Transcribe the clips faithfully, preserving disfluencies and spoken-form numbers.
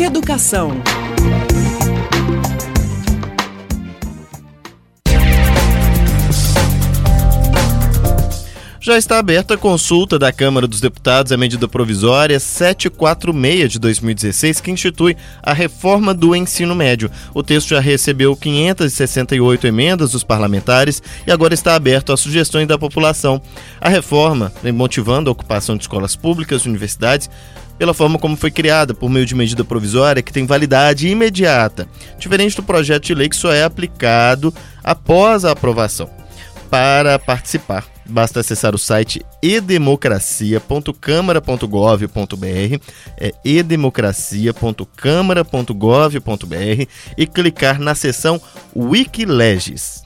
Educação. Já está aberta a consulta da Câmara dos Deputados à medida provisória setecentos e quarenta e seis de dois mil e dezesseis, que institui a reforma do ensino médio. O texto já recebeu quinhentas e sessenta e oito emendas dos parlamentares e agora está aberto às sugestões da população. A reforma vem motivando a ocupação de escolas públicas e universidades pela forma como foi criada, por meio de medida provisória que tem validade imediata, diferente do projeto de lei que só é aplicado após a aprovação. Para participar, basta acessar o site e democracia ponto câmara ponto gov ponto br, é e democracia ponto câmara ponto gov ponto br e clicar na seção Wikileges.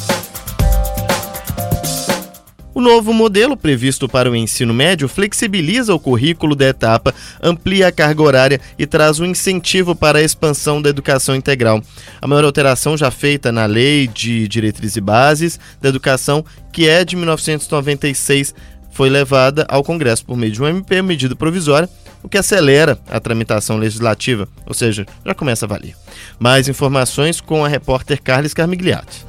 O novo modelo previsto para o ensino médio flexibiliza o currículo da etapa, amplia a carga horária e traz um incentivo para a expansão da educação integral. A maior alteração já feita na Lei de Diretrizes e Bases da Educação, que é de mil novecentos e noventa e seis, foi levada ao Congresso por meio de um M P, medida provisória, o que acelera a tramitação legislativa, ou seja, já começa a valer. Mais informações com a repórter Carles Carmigliati.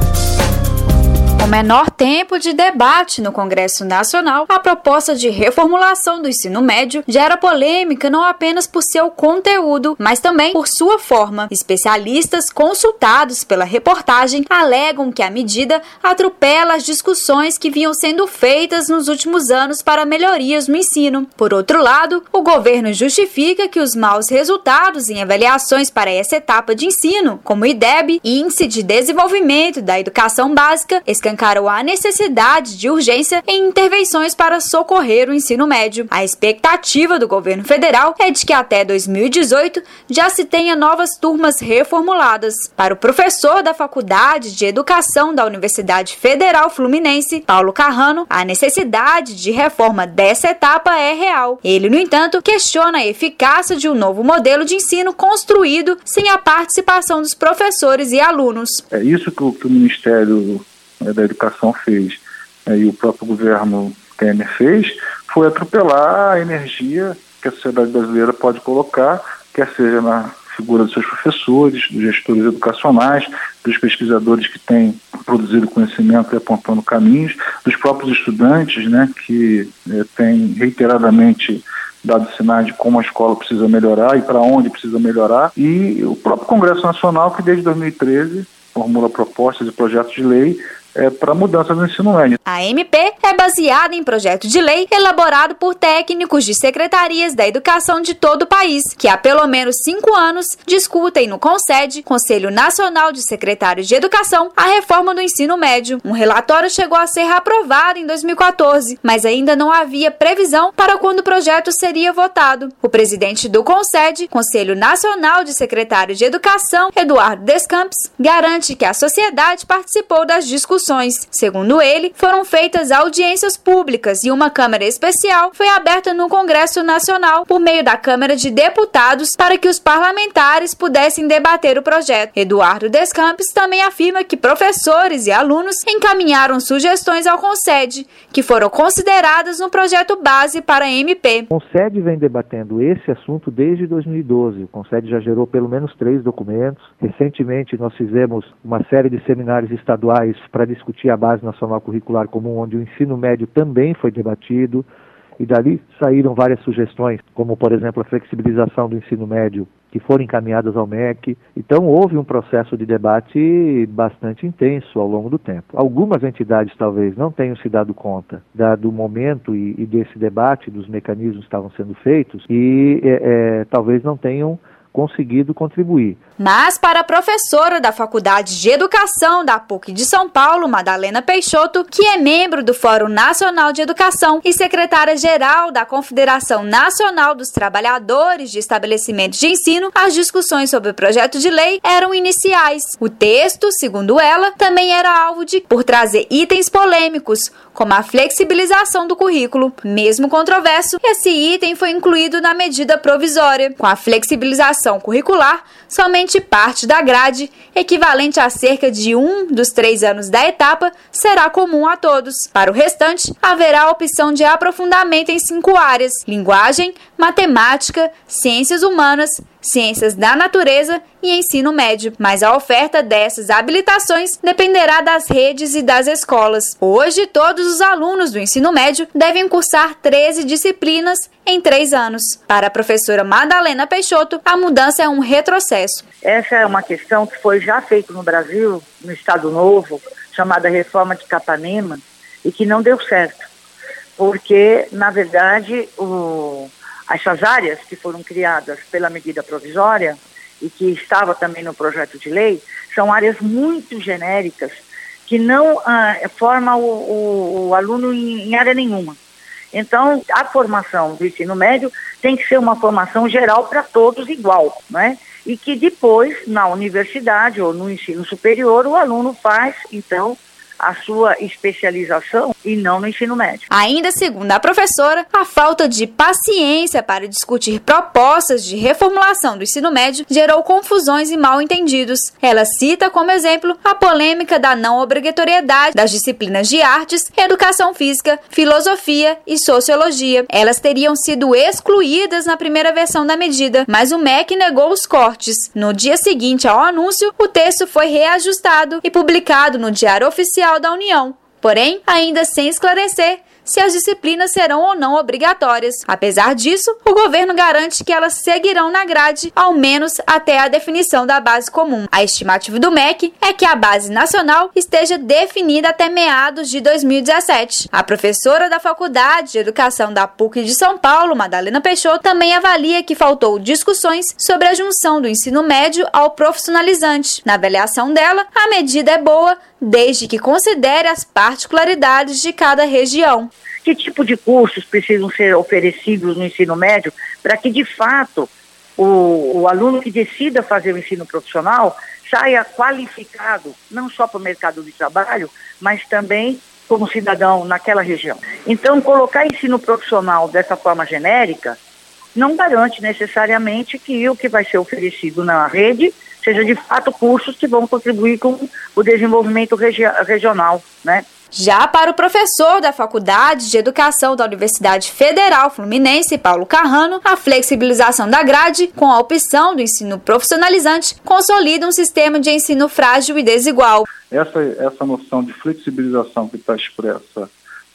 Com menor tempo de debate no Congresso Nacional, a proposta de reformulação do ensino médio gera polêmica não apenas por seu conteúdo, mas também por sua forma. Especialistas consultados pela reportagem alegam que a medida atropela as discussões que vinham sendo feitas nos últimos anos para melhorias no ensino. Por outro lado, o governo justifica que os maus resultados em avaliações para essa etapa de ensino, como o I D E B, Índice de Desenvolvimento da Educação Básica, escancarou a necessidade de urgência em intervenções para socorrer o ensino médio. A expectativa do governo federal é de que até dois mil e dezoito já se tenha novas turmas reformuladas. Para o professor da Faculdade de Educação da Universidade Federal Fluminense, Paulo Carrano, a necessidade de reforma dessa etapa é real. Ele, no entanto, questiona a eficácia de um novo modelo de ensino construído sem a participação dos professores e alunos. É isso que o, que o Ministério da Educação fez, e o próprio governo Temer fez, foi atropelar a energia que a sociedade brasileira pode colocar, quer seja na figura dos seus professores, dos gestores educacionais, dos pesquisadores que têm produzido conhecimento e apontando caminhos, dos próprios estudantes, né, que é, têm reiteradamente dado sinais de como a escola precisa melhorar e para onde precisa melhorar, e o próprio Congresso Nacional, que desde dois mil e treze formula propostas e projetos de lei É, para mudança do ensino médio. A M P é baseada em projeto de lei elaborado por técnicos de secretarias da educação de todo o país, que há pelo menos cinco anos discutem no CONSED, Conselho Nacional de Secretários de Educação, a reforma do ensino médio. Um relatório chegou a ser aprovado em dois mil e quatorze, mas ainda não havia previsão para quando o projeto seria votado. O presidente do CONSED, Conselho Nacional de Secretários de Educação, Eduardo Descampes, garante que a sociedade participou das discussões. Segundo ele, foram feitas audiências públicas e uma Câmara Especial foi aberta no Congresso Nacional por meio da Câmara de Deputados para que os parlamentares pudessem debater o projeto. Eduardo Descampes também afirma que professores e alunos encaminharam sugestões ao CONSED, que foram consideradas no projeto base para a M P. O CONSED vem debatendo esse assunto desde dois mil e doze. O CONSED já gerou pelo menos três documentos. Recentemente nós fizemos uma série de seminários estaduais para discutir a Base Nacional Curricular Comum, onde o ensino médio também foi debatido, e dali saíram várias sugestões, como, por exemplo, a flexibilização do ensino médio, que foram encaminhadas ao M E C. Então, houve um processo de debate bastante intenso ao longo do tempo. Algumas entidades, talvez, não tenham se dado conta da, do momento e, e desse debate, dos mecanismos que estavam sendo feitos, e é, é, talvez não tenham conseguido contribuir. Mas para a professora da Faculdade de Educação da PUC de São Paulo, Madalena Peixoto, que é membro do Fórum Nacional de Educação e secretária-geral da Confederação Nacional dos Trabalhadores de Estabelecimentos de Ensino, as discussões sobre o projeto de lei eram iniciais. O texto, segundo ela, também era alvo de por trazer itens polêmicos, como a flexibilização do currículo. Mesmo controverso, esse item foi incluído na medida provisória. Com a flexibilização curricular, somente parte da grade, equivalente a cerca de um dos três anos da etapa, será comum a todos. Para o restante, haverá a opção de aprofundamento em cinco áreas: linguagem, matemática, ciências humanas, ciências da natureza e ensino médio. Mas a oferta dessas habilitações dependerá das redes e das escolas. Hoje, todos os alunos do ensino médio devem cursar treze disciplinas em três anos. Para a professora Madalena Peixoto, a mudança é um retrocesso. Essa é uma questão que foi já feita no Brasil, no Estado Novo, chamada Reforma de Capanema, e que não deu certo. Porque, na verdade, o, essas áreas que foram criadas pela medida provisória e que estava também no projeto de lei, são áreas muito genéricas que não ah, formam o, o, o aluno em, em área nenhuma. Então, a formação do ensino médio tem que ser uma formação geral para todos igual, né? E que depois, na universidade ou no ensino superior, o aluno faz, então, a sua especialização e não no ensino médio. Ainda segundo a professora, a falta de paciência para discutir propostas de reformulação do ensino médio gerou confusões e mal-entendidos. Ela cita como exemplo a polêmica da não obrigatoriedade das disciplinas de artes, educação física, filosofia e sociologia. Elas teriam sido excluídas na primeira versão da medida, mas o M E C negou os cortes. No dia seguinte ao anúncio, o texto foi reajustado e publicado no Diário Oficial da União, porém, ainda sem esclarecer se as disciplinas serão ou não obrigatórias. Apesar disso, o governo garante que elas seguirão na grade, ao menos até a definição da base comum. A estimativa do M E C é que a base nacional esteja definida até meados de dois mil e dezessete. A professora da Faculdade de Educação da P U C de São Paulo, Madalena Peixoto, também avalia que faltou discussões sobre a junção do ensino médio ao profissionalizante. Na avaliação dela, a medida é boa, desde que considere as particularidades de cada região. Que tipo de cursos precisam ser oferecidos no ensino médio para que, de fato, o, o aluno que decida fazer o ensino profissional saia qualificado, não só para o mercado de trabalho, mas também como cidadão naquela região. Então, colocar ensino profissional dessa forma genérica não garante necessariamente que o que vai ser oferecido na rede seja de fato cursos que vão contribuir com o desenvolvimento regi- regional, né? Já para o professor da Faculdade de Educação da Universidade Federal Fluminense, Paulo Carrano, a flexibilização da grade, com a opção do ensino profissionalizante, consolida um sistema de ensino frágil e desigual. Essa, essa noção de flexibilização que está expressa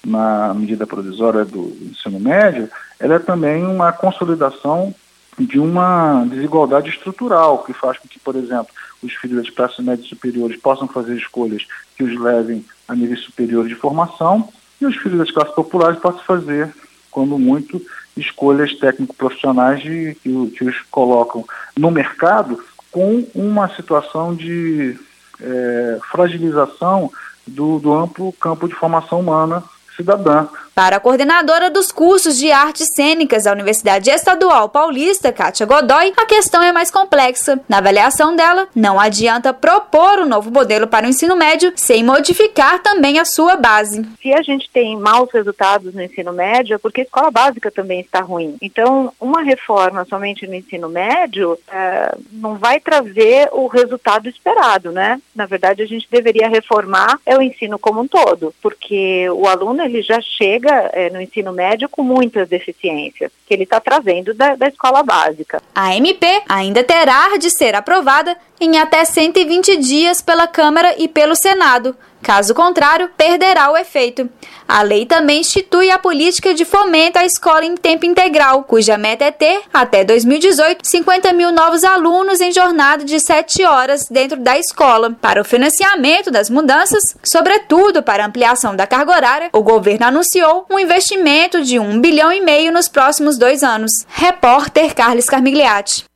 na medida provisória do ensino médio, ela é também uma consolidação de uma desigualdade estrutural, que faz com que, por exemplo, os filhos das classes médias superiores possam fazer escolhas que os levem a níveis superiores de formação e os filhos das classes populares possam fazer, quando muito, escolhas técnico-profissionais de, que, que os colocam no mercado com uma situação de é, fragilização do, do amplo campo de formação humana cidadã. Para a coordenadora dos cursos de artes cênicas da Universidade Estadual Paulista, Kátia Godoy, a questão é mais complexa. Na avaliação dela, não adianta propor um novo modelo para o ensino médio sem modificar também a sua base. Se a gente tem maus resultados no ensino médio, é porque a escola básica também está ruim. Então, uma reforma somente no ensino médio é, não vai trazer o resultado esperado, né? Na verdade, a gente deveria reformar é o ensino como um todo, porque o aluno ele já chega é, no ensino médio com muitas deficiências, que ele está trazendo da, da escola básica. A M P ainda terá de ser aprovada em até cento e vinte dias pela Câmara e pelo Senado. Caso contrário, perderá o efeito. A lei também institui a política de fomento à escola em tempo integral, cuja meta é ter, até dois mil e dezoito, cinquenta mil novos alunos em jornada de sete horas dentro da escola. Para o financiamento das mudanças, sobretudo para a ampliação da carga horária, o governo anunciou um investimento de um bilhão e meio nos próximos dois anos. Repórter Carlos Carmigliati.